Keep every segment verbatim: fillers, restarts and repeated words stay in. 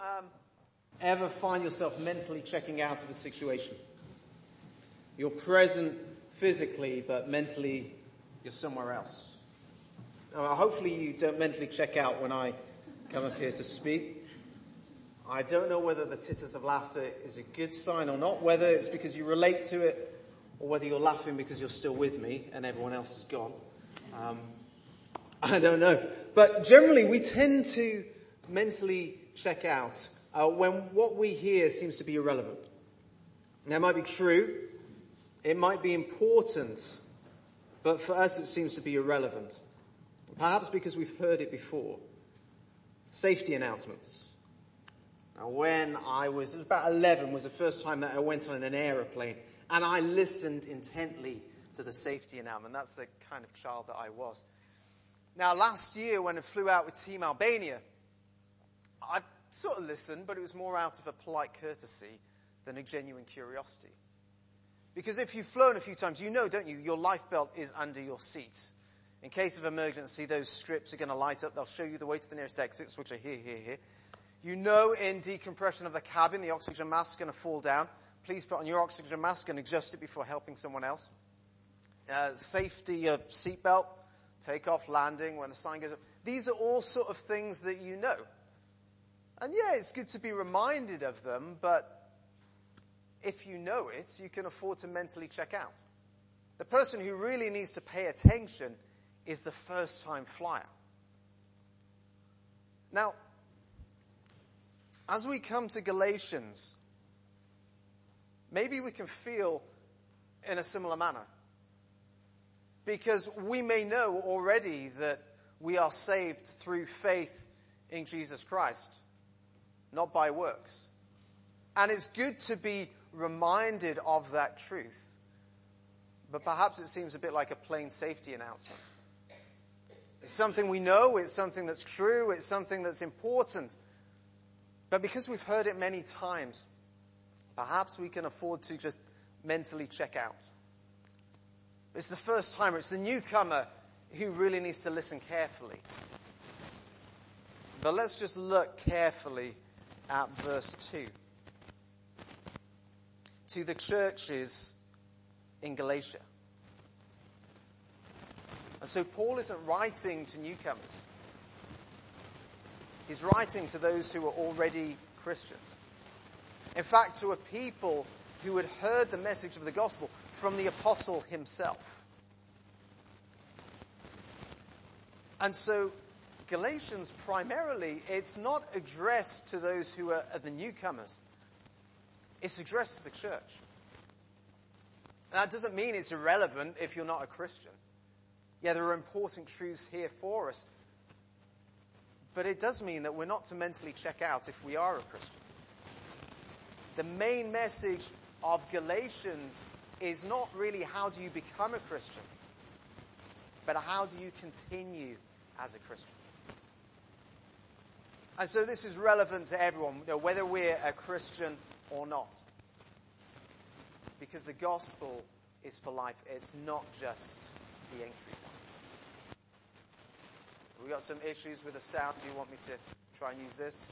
um, ever find yourself mentally checking out of a situation? You're present physically, but mentally you're somewhere else. Now, hopefully you don't mentally check out when I come up here to speak. I don't know whether the titters of laughter is a good sign or not, whether it's because you relate to it, or whether you're laughing because you're still with me and everyone else is gone. Um, I don't know. But generally we tend to mentally check out uh, when what we hear seems to be irrelevant. Now, it might be true, it might be important, but for us it seems to be irrelevant. Perhaps because we've heard it before. Safety announcements. Now, when I was, it was about eleven was the first time that I went on an aeroplane, and I listened intently to the safety announcement. That's the kind of child that I was. Now, last year when I flew out with Team Albania, I sort of listened, but it was more out of a polite courtesy than a genuine curiosity. Because if you've flown a few times, you know, don't you, your life belt is under your seat. In case of emergency, those strips are going to light up. They'll show you the way to the nearest exits, which are here, here, here. You know, in decompression of the cabin, the oxygen mask is going to fall down. Please put on your oxygen mask and adjust it before helping someone else. Uh, safety uh, seatbelt, takeoff, landing, when the sign goes up. These are all sort of things that you know. And yeah, it's good to be reminded of them, but if you know it, you can afford to mentally check out. The person who really needs to pay attention is the first-time flyer. Now, as we come to Galatians, maybe we can feel in a similar manner. Because we may know already that we are saved through faith in Jesus Christ, not by works. And it's good to be reminded of that truth. But perhaps it seems a bit like a plain safety announcement. It's something we know, it's something that's true, it's something that's important. But because we've heard it many times, perhaps we can afford to just mentally check out. It's the first timer, it's the newcomer who really needs to listen carefully. But let's just look carefully at verse two. To the churches in Galatia. And so Paul isn't writing to newcomers. He's writing to those who are already Christians. In fact, to a people who had heard the message of the gospel from the apostle himself. And so Galatians primarily, it's not addressed to those who are the newcomers. It's addressed to the church. And that doesn't mean it's irrelevant if you're not a Christian. Yeah, there are important truths here for us. But it does mean that we're not to mentally check out if we are a Christian. The main message of Galatians is not really how do you become a Christian, but how do you continue as a Christian. And so this is relevant to everyone, you know, whether we're a Christian or not. Because the gospel is for life. It's not just the entry point. We've got some issues with the sound. Do you want me to try and use this?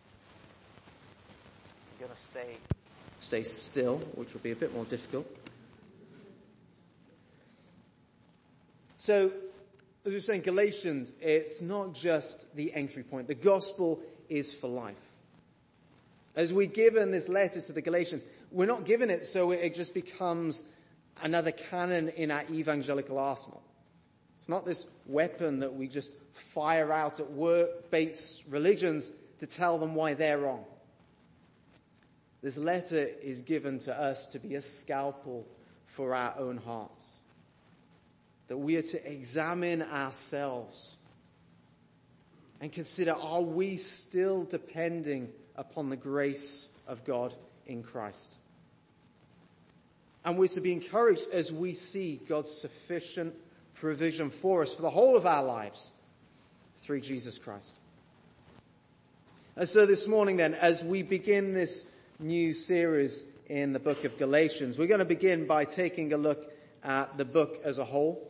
I'm going to stay stay still, which will be a bit more difficult. So, as we were saying, Galatians, it's not just the entry point. The gospel is for life. As we're given this letter to the Galatians, we're not given it so it just becomes another cannon in our evangelical arsenal. It's not this weapon that we just fire out at work-based religions to tell them why they're wrong. This letter is given to us to be a scalpel for our own hearts. That we are to examine ourselves and consider, are we still depending upon the grace of God in Christ? And we're to be encouraged as we see God's sufficient provision for us for the whole of our lives through Jesus Christ. And so this morning then, as we begin this new series in the book of Galatians, we're going to begin by taking a look at the book as a whole.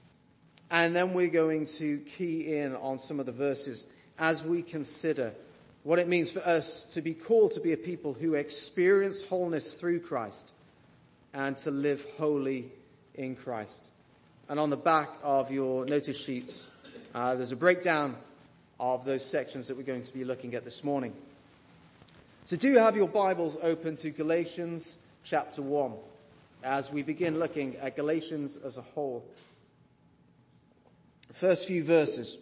And then we're going to key in on some of the verses as we consider what it means for us to be called to be a people who experience wholeness through Christ and to live holy in Christ. And on the back of your notice sheets, uh, there's a breakdown of those sections that we're going to be looking at this morning. So do have your Bibles open to Galatians chapter one as we begin looking at Galatians as a whole. The first few verses.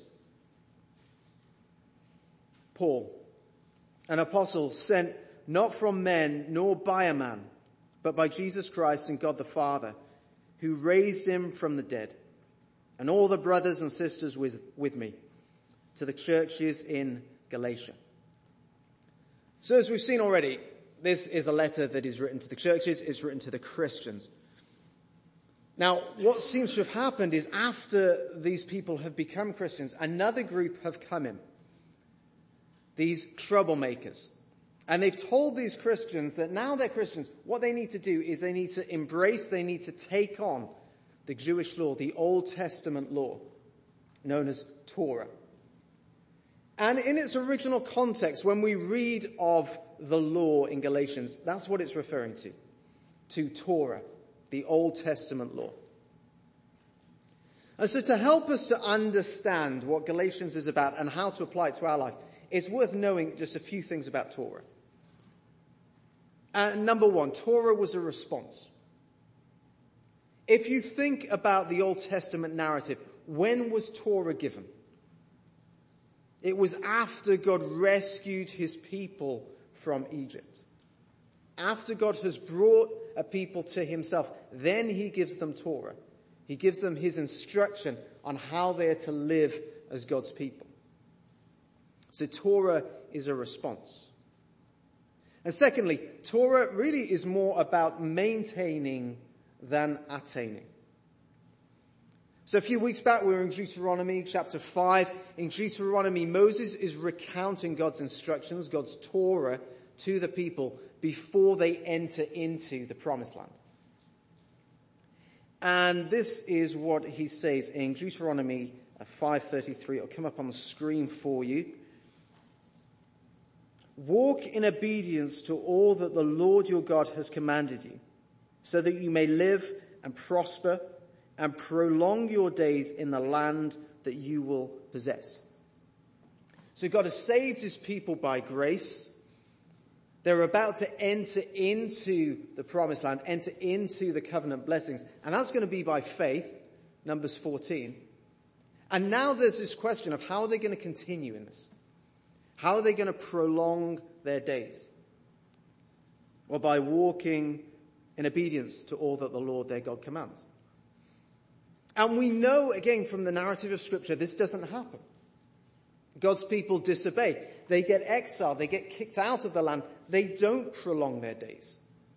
Paul, an apostle sent not from men nor by a man, but by Jesus Christ and God the Father, who raised him from the dead, and all the brothers and sisters with, with me, to the churches in Galatia. So as we've seen already, this is a letter that is written to the churches, it's written to the Christians. Now, what seems to have happened is after these people have become Christians, another group have come in. These troublemakers. And they've told these Christians that now they're Christians, what they need to do is they need to embrace, they need to take on the Jewish law, the Old Testament law, known as Torah. And in its original context, when we read of the law in Galatians, that's what it's referring to, to Torah, the Old Testament law. And so to help us to understand what Galatians is about and how to apply it to our life, it's worth knowing just a few things about Torah. Uh, number one, Torah was a response. If you think about the Old Testament narrative, when was Torah given? It was after God rescued his people from Egypt. After God has brought a people to himself, then he gives them Torah. He gives them his instruction on how they are to live as God's people. So Torah is a response. And secondly, Torah really is more about maintaining than attaining. So a few weeks back we were in Deuteronomy chapter five. In Deuteronomy, Moses is recounting God's instructions, God's Torah, to the people before they enter into the promised land. And this is what he says in Deuteronomy five thirty-three. It'll come up on the screen for you. Walk in obedience to all that the Lord your God has commanded you, so that you may live and prosper and prolong your days in the land that you will possess. So God has saved his people by grace. They're about to enter into the promised land, enter into the covenant blessings. And that's going to be by faith, Numbers fourteen. And now there's this question of how are they going to continue in this? How are they going to prolong their days? Well, by walking in obedience to all that the Lord their God commands. And we know, again, from the narrative of Scripture, this doesn't happen. God's people disobey. They get exiled. They get kicked out of the land. They don't prolong their days.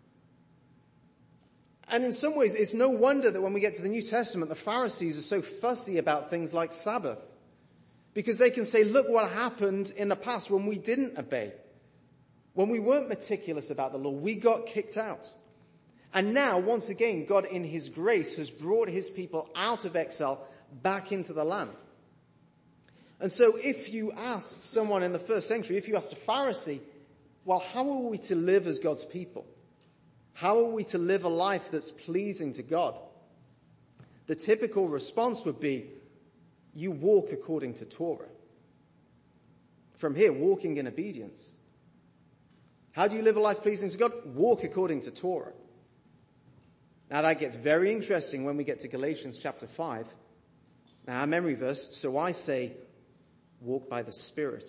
And in some ways, it's no wonder that when we get to the New Testament, the Pharisees are so fussy about things like Sabbath. Because they can say, look what happened in the past when we didn't obey. When we weren't meticulous about the law, we got kicked out. And now, once again, God in his grace has brought his people out of exile back into the land. And so if you ask someone in the first century, if you ask a Pharisee, well, how are we to live as God's people? How are we to live a life that's pleasing to God? The typical response would be, you walk according to Torah. From here, walking in obedience. How do you live a life pleasing to God? Walk according to Torah. Now that gets very interesting when we get to Galatians chapter five. Now our memory verse, so I say, walk by the Spirit.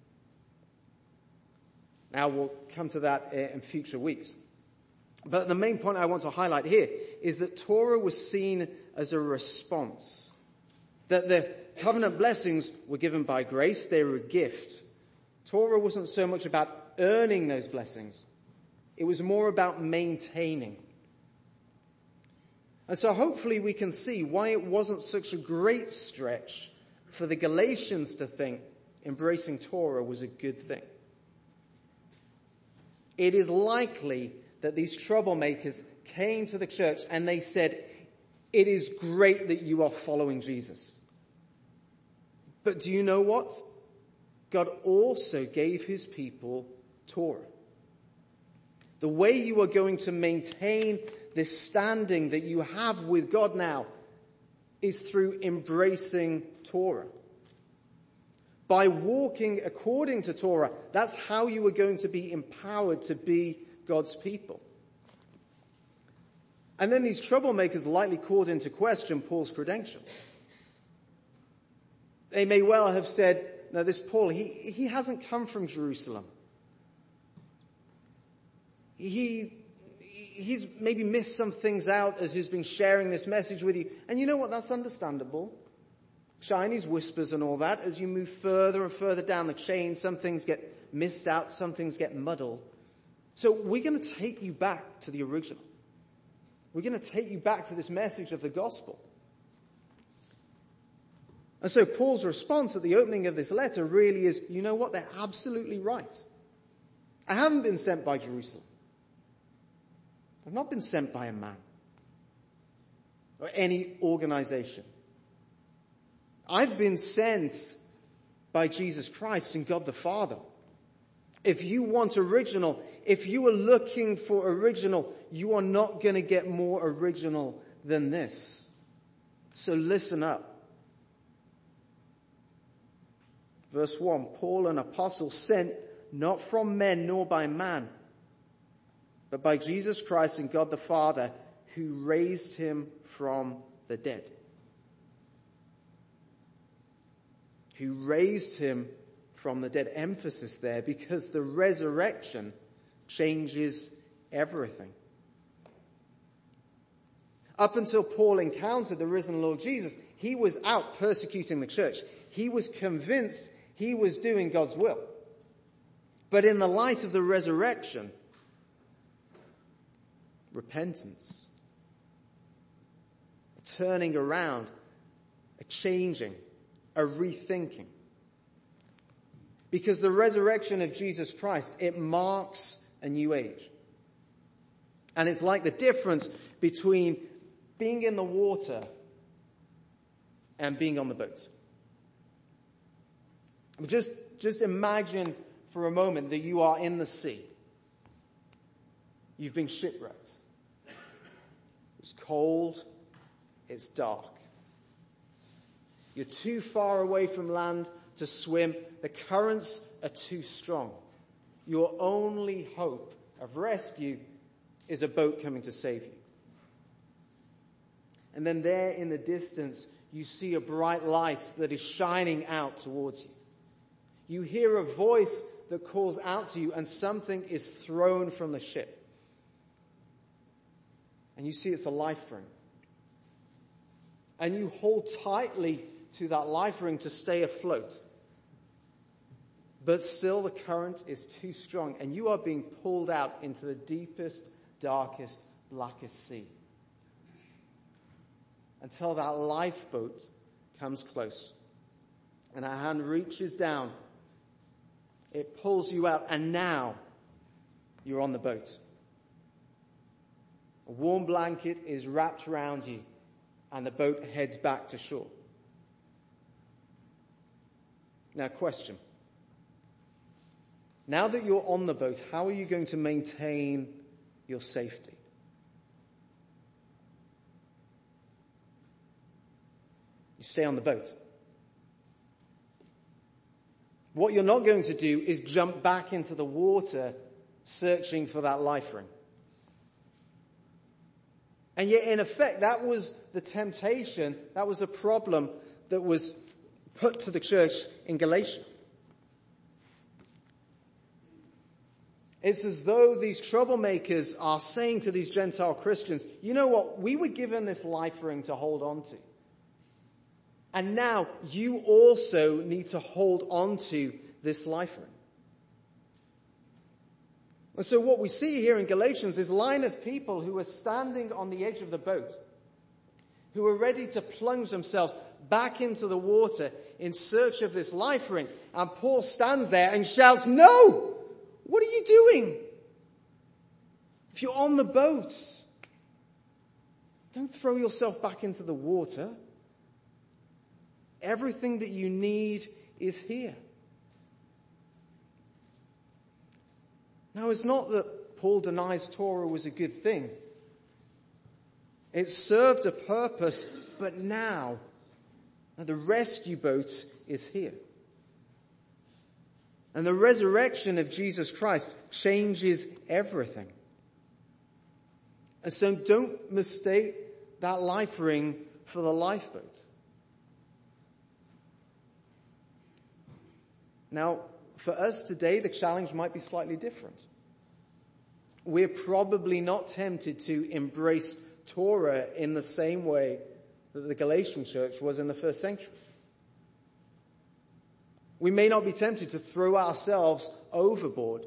Now we'll come to that in future weeks. But the main point I want to highlight here is that Torah was seen as a response. That the covenant blessings were given by grace, they were a gift. Torah wasn't so much about earning those blessings. It was more about maintaining. And so hopefully we can see why it wasn't such a great stretch for the Galatians to think embracing Torah was a good thing. It is likely that these troublemakers came to the church and they said, it is great that you are following Jesus. But do you know what? God also gave his people Torah. The way you are going to maintain this standing that you have with God now is through embracing Torah. By walking according to Torah, that's how you are going to be empowered to be God's people. And then these troublemakers lightly called into question Paul's credentials. They may well have said, no, this Paul, he, he hasn't come from Jerusalem. He, he's maybe missed some things out as he's been sharing this message with you. And you know what? That's understandable. Chinese whispers and all that. As you move further and further down the chain, some things get missed out, some things get muddled. So we're going to take you back to the original. We're going to take you back to this message of the gospel. And so Paul's response at the opening of this letter really is, you know what? They're absolutely right. I haven't been sent by Jerusalem. I've not been sent by a man or any organization. I've been sent by Jesus Christ and God the Father. If you want original, if you are looking for original, you are not going to get more original than this. So listen up. Verse one, Paul, an apostle, sent not from men nor by man, but by Jesus Christ and God the Father, who raised him from the dead. Who raised him from the dead. Emphasis there, because the resurrection changes everything. Up until Paul encountered the risen Lord Jesus, he was out persecuting the church. He was convinced he was doing God's will. But in the light of the resurrection, repentance, a turning around, a changing, a rethinking. Because the resurrection of Jesus Christ, it marks a new age. And it's like the difference between being in the water and being on the boat. Just, just imagine for a moment that you are in the sea. You've been shipwrecked. It's cold. It's dark. You're too far away from land to swim. The currents are too strong. Your only hope of rescue is a boat coming to save you. And then there in the distance, you see a bright light that is shining out towards you. You hear a voice that calls out to you, and something is thrown from the ship. And you see it's a life ring. And you hold tightly to that life ring to stay afloat. But still the current is too strong, and you are being pulled out into the deepest, darkest, blackest sea. Until that lifeboat comes close. And a hand reaches down. It pulls you out, and now you're on the boat. A warm blanket is wrapped around you, and the boat heads back to shore. Now, question. Now that you're on the boat, how are you going to maintain your safety? You stay on the boat. What you're not going to do is jump back into the water searching for that life ring. And yet, in effect, that was the temptation, that was a problem that was put to the church in Galatia. It's as though these troublemakers are saying to these Gentile Christians, you know what, we were given this life ring to hold on to. And now you also need to hold on to this life ring. And so what we see here in Galatians is a line of people who are standing on the edge of the boat, who are ready to plunge themselves back into the water in search of this life ring. And Paul stands there and shouts, no! What are you doing? If you're on the boat, don't throw yourself back into the water. Everything that you need is here. Now, it's not that Paul denies Torah was a good thing. It served a purpose, but now the rescue boat is here. And the resurrection of Jesus Christ changes everything. And so don't mistake that life ring for the lifeboat. Now, for us today, the challenge might be slightly different. We're probably not tempted to embrace Torah in the same way that the Galatian church was in the first century. We may not be tempted to throw ourselves overboard.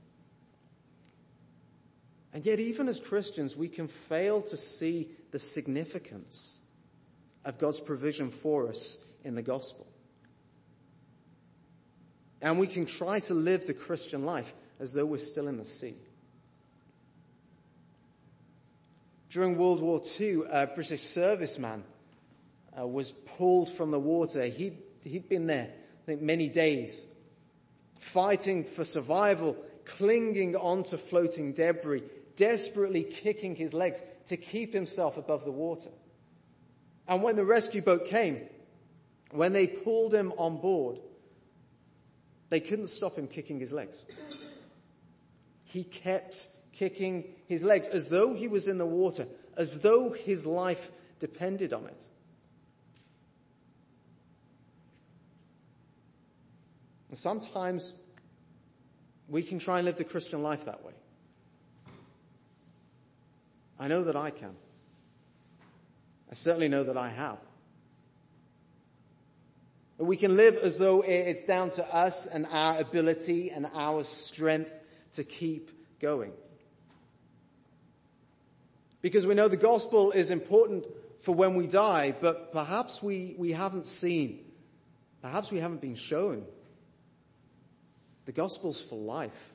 And yet, even as Christians, we can fail to see the significance of God's provision for us in the gospel. And we can try to live the Christian life as though we're still in the sea. During World War Two, a British serviceman uh, was pulled from the water. He'd, he'd been there, I think, many days, fighting for survival, clinging onto floating debris, desperately kicking his legs to keep himself above the water. And when the rescue boat came, when they pulled him on board, they couldn't stop him kicking his legs. He kept kicking his legs as though he was in the water, as though his life depended on it. And sometimes we can try and live the Christian life that way. I know that I can. I certainly know that I have. We can live as though it's down to us and our ability and our strength to keep going. Because we know the gospel is important for when we die, but perhaps we, we haven't seen, perhaps we haven't been shown. The gospel's for life.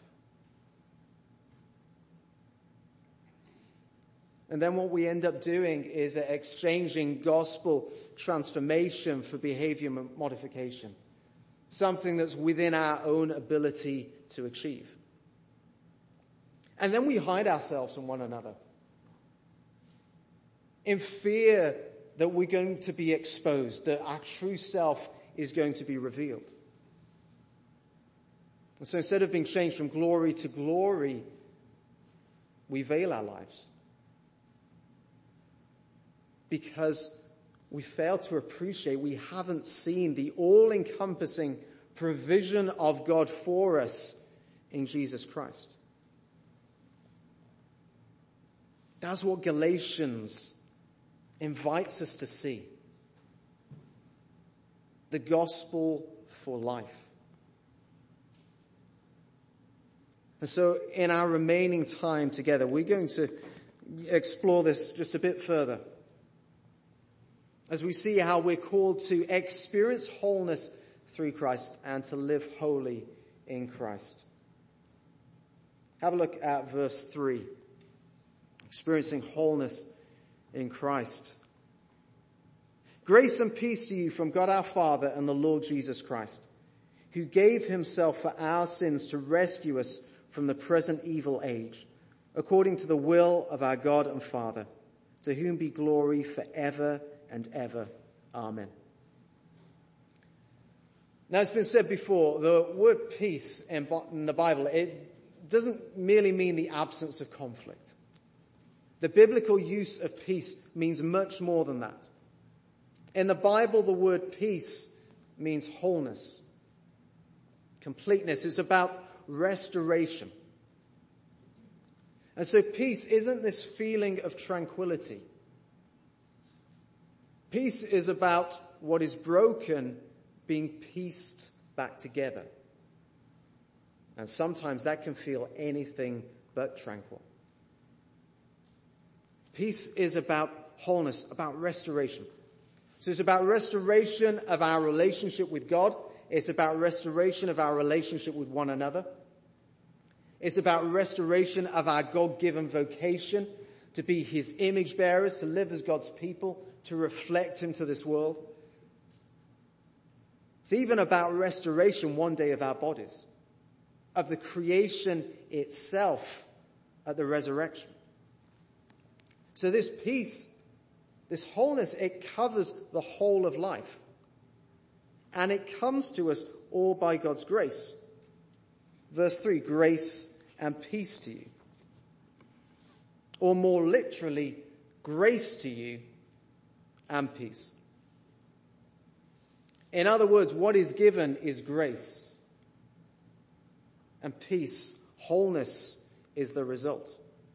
And then what we end up doing is exchanging gospel transformation for behavior modification. Something that's within our own ability to achieve. And then we hide ourselves from one another. In fear that we're going to be exposed, that our true self is going to be revealed. And so instead of being changed from glory to glory, we veil our lives. Because we fail to appreciate, we haven't seen the all-encompassing provision of God for us in Jesus Christ. That's what Galatians invites us to see. The gospel for life. And so in our remaining time together, we're going to explore this just a bit further. As we see how we're called to experience wholeness through Christ and to live holy in Christ. Have a look at verse three. Experiencing wholeness in Christ. Grace and peace to you from God our Father and the Lord Jesus Christ, who gave himself for our sins to rescue us from the present evil age, according to the will of our God and Father, to whom be glory forever and ever. Amen. Now, it's been said before, the word peace in the Bible, it doesn't merely mean the absence of conflict. The biblical use of peace means much more than that. In the Bible, the word peace means wholeness, completeness. It's about restoration. And so peace isn't this feeling of tranquility. Peace is about what is broken being pieced back together. And sometimes that can feel anything but tranquil. Peace is about wholeness, about restoration. So it's about restoration of our relationship with God. It's about restoration of our relationship with one another. It's about restoration of our God-given vocation to be his image bearers, to live as God's people, to reflect him to this world. It's even about restoration one day of our bodies. of the creation itself at the resurrection. So this peace, this wholeness, it covers the whole of life. And it comes to us all by God's grace. Verse three, grace and peace to you. Or more literally, grace to you and peace. In other words, what is given is grace. And peace, wholeness, is the result.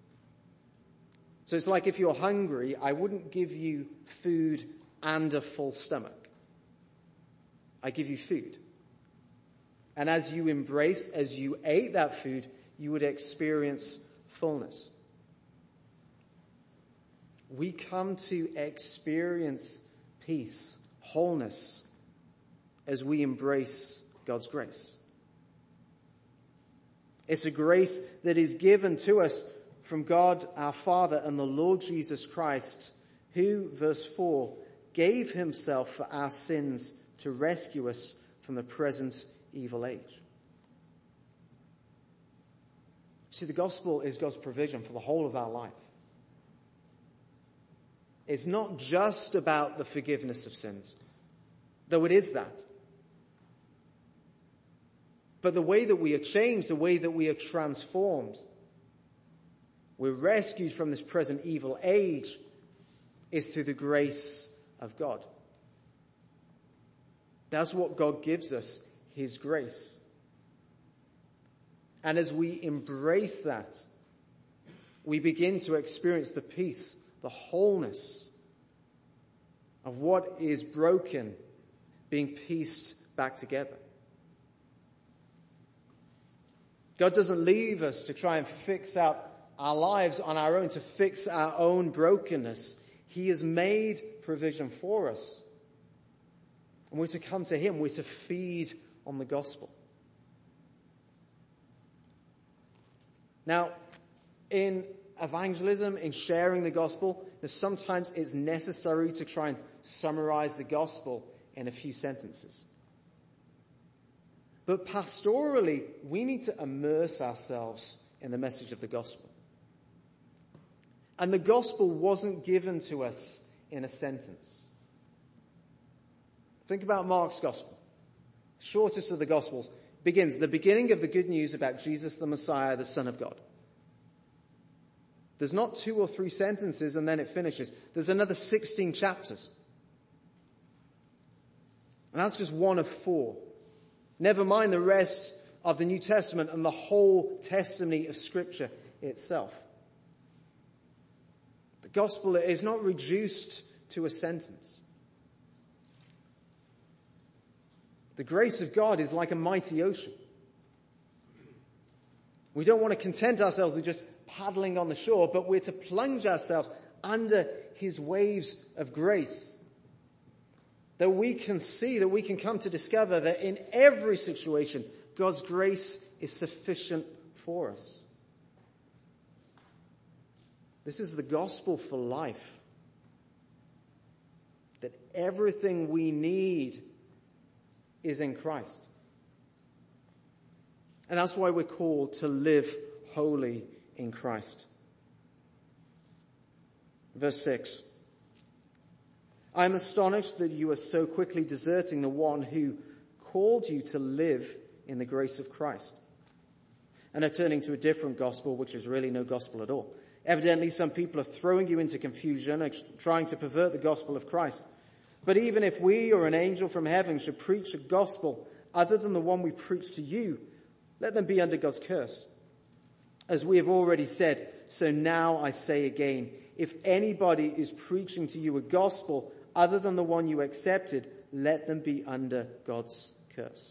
So it's like if you're hungry, I wouldn't give you food and a full stomach. I give you food. And as you embraced, as you ate that food, you would experience fullness. We come to experience peace, wholeness, as we embrace God's grace. It's a grace that is given to us from God our Father and the Lord Jesus Christ, who, verse four, gave himself for our sins to rescue us from the present evil age. See, the gospel is God's provision for the whole of our life. It's not just about the forgiveness of sins, though it is that. But the way that we are changed, the way that we are transformed, we're rescued from this present evil age, is through the grace of God. That's what God gives us, his grace. And as we embrace that, we begin to experience the peace, the wholeness of what is broken being pieced back together. God doesn't leave us to try and fix out our lives on our own, to fix our own brokenness. He has made provision for us. And we're to come to him. We're to feed on the gospel. Now, in evangelism, in sharing the gospel, sometimes it's necessary to try and summarize the gospel in a few sentences. But pastorally, we need to immerse ourselves in the message of the gospel. And the gospel wasn't given to us in a sentence. Think about Mark's gospel. Shortest of the gospels begins the beginning of the good news about Jesus the Messiah, the Son of God. There's not two or three sentences and then it finishes. There's another sixteen chapters. And that's just one of four. Never mind the rest of the New Testament and the whole testimony of Scripture itself. The gospel is not reduced to a sentence. The grace of God is like a mighty ocean. We don't want to content ourselves with just paddling on the shore, but we're to plunge ourselves under his waves of grace. That we can see, that we can come to discover that in every situation, God's grace is sufficient for us. This is the gospel for life. That everything we need is in Christ. And that's why we're called to live holy in Christ. Verse six. I am astonished that you are so quickly deserting the one who called you to live in the grace of Christ, and are turning to a different gospel, which is really no gospel at all. Evidently, some people are throwing you into confusion and trying to pervert the gospel of Christ. But even if we or an angel from heaven should preach a gospel other than the one we preach to you, let them be under God's curse. As we have already said, so now I say again, if anybody is preaching to you a gospel other than the one you accepted, let them be under God's curse.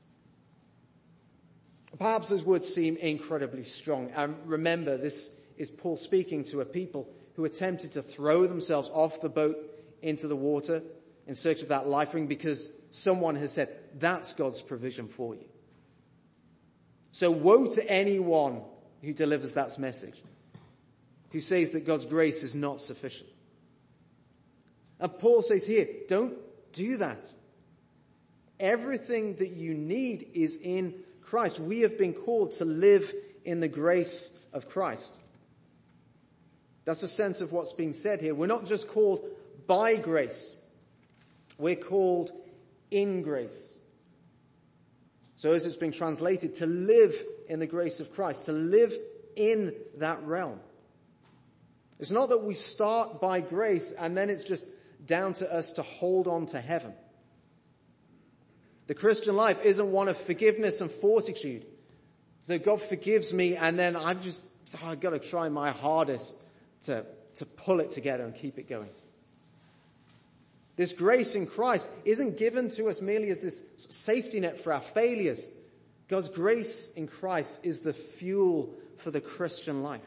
Perhaps those words seem incredibly strong. And remember, this is Paul speaking to a people who attempted to throw themselves off the boat into the water in search of that life ring because someone has said, that's God's provision for you. So woe to anyone who delivers that message, who says that God's grace is not sufficient. And Paul says here, don't do that. Everything that you need is in Christ. We have been called to live in the grace of Christ. That's a sense of what's being said here. We're not just called by grace. We're called in grace. So as it's been translated, to live in the grace of Christ, to live in that realm. It's not that we start by grace and then it's just down to us to hold on to heaven. The Christian life isn't one of forgiveness and fortitude. So God forgives me and then I've just, oh, I've got to try my hardest to, to pull it together and keep it going. This grace in Christ isn't given to us merely as this safety net for our failures. God's grace in Christ is the fuel for the Christian life.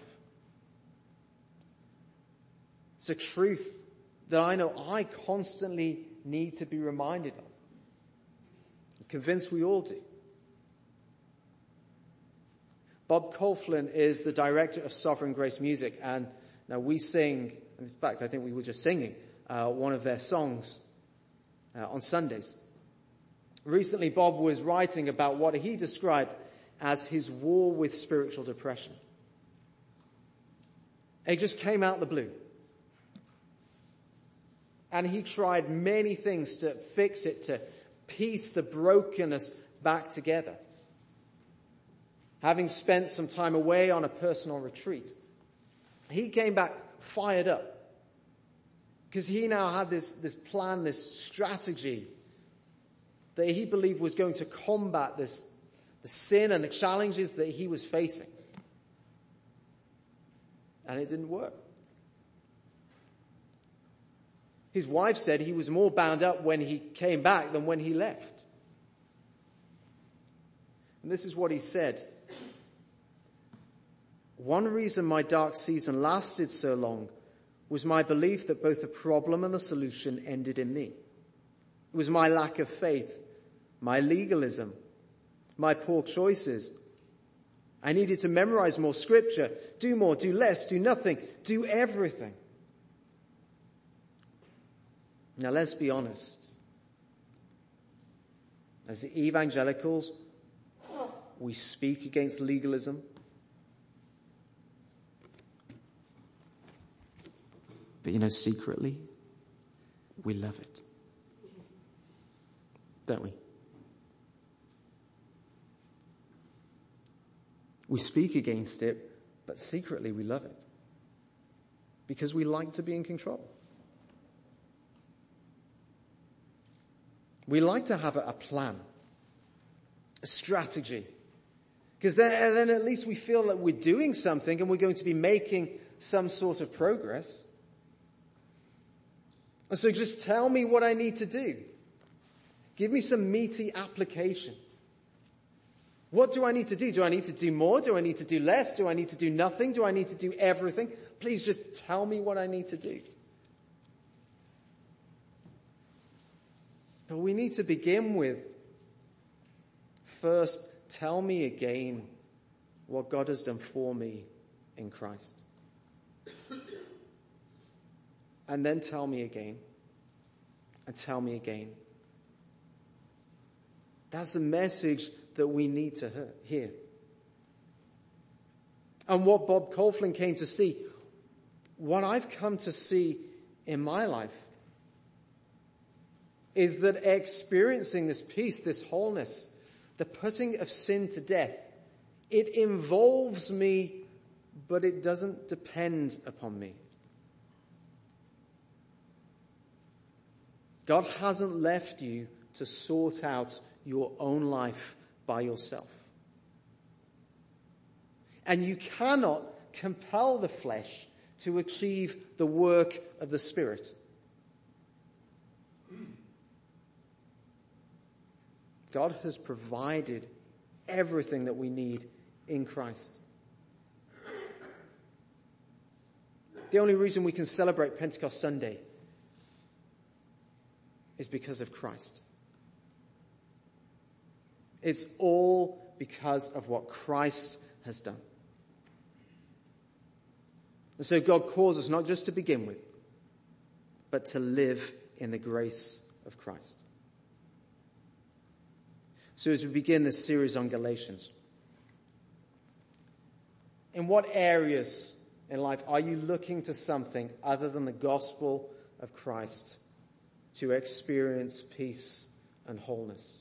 It's a truth that I know I constantly need to be reminded of. I'm convinced we all do. Bob Kauflin is the director of Sovereign Grace Music, and now we sing, in fact I think we were just singing, Uh, one of their songs uh, on Sundays. Recently, Bob was writing about what he described as his war with spiritual depression. It just came out the blue. And he tried many things to fix it, to piece the brokenness back together. Having spent some time away on a personal retreat, he came back fired up. Because he now had this, this plan, this strategy that he believed was going to combat this, the sin and the challenges that he was facing. And it didn't work. His wife said he was more bound up when he came back than when he left. And this is what he said. One reason my dark season lasted so long was my belief that both the problem and the solution ended in me. It was my lack of faith, my legalism, my poor choices. I needed to memorize more scripture, do more, do less, do nothing, do everything. Now let's be honest. As evangelicals, we speak against legalism. But you know, secretly, we love it. Don't we? We speak against it, but secretly we love it. Because we like to be in control. We like to have a, a plan, a strategy. Because then, then at least we feel that we're doing something and we're going to be making some sort of progress. And so just tell me what I need to do. Give me some meaty application. What do I need to do? Do I need to do more? Do I need to do less? Do I need to do nothing? Do I need to do everything? Please just tell me what I need to do. But we need to begin with, first, tell me again what God has done for me in Christ. And then tell me again. And tell me again. That's the message that we need to hear. And what Bob Kauflin came to see, what I've come to see in my life, is that experiencing this peace, this wholeness, the putting of sin to death, it involves me, but it doesn't depend upon me. God hasn't left you to sort out your own life by yourself. And you cannot compel the flesh to achieve the work of the Spirit. God has provided everything that we need in Christ. The only reason we can celebrate Pentecost Sunday is because of Christ. It's all because of what Christ has done. And so God calls us not just to begin with, but to live in the grace of Christ. So as we begin this series on Galatians, in what areas in life are you looking to something other than the gospel of Christ to experience peace and wholeness?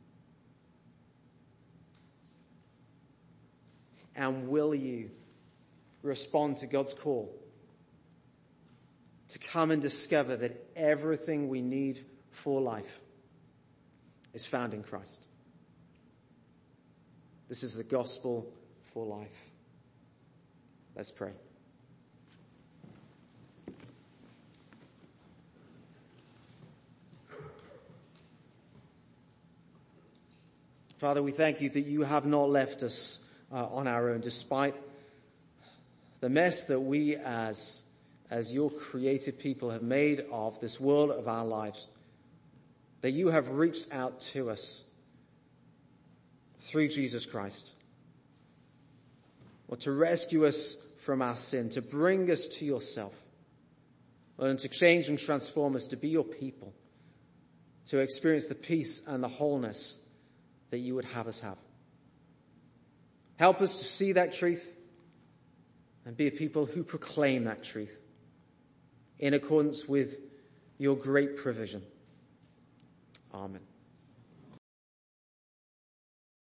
And will you respond to God's call to come and discover that everything we need for life is found in Christ? This is the gospel for life. Let's pray. Father, we thank you that you have not left us uh, on our own, despite the mess that we as, as your created people have made of this world of our lives, that you have reached out to us through Jesus Christ, or to rescue us from our sin, to bring us to yourself, and to change and transform us to be your people, to experience the peace and the wholeness that you would have us have. Help us to see that truth and be a people who proclaim that truth in accordance with your great provision. Amen.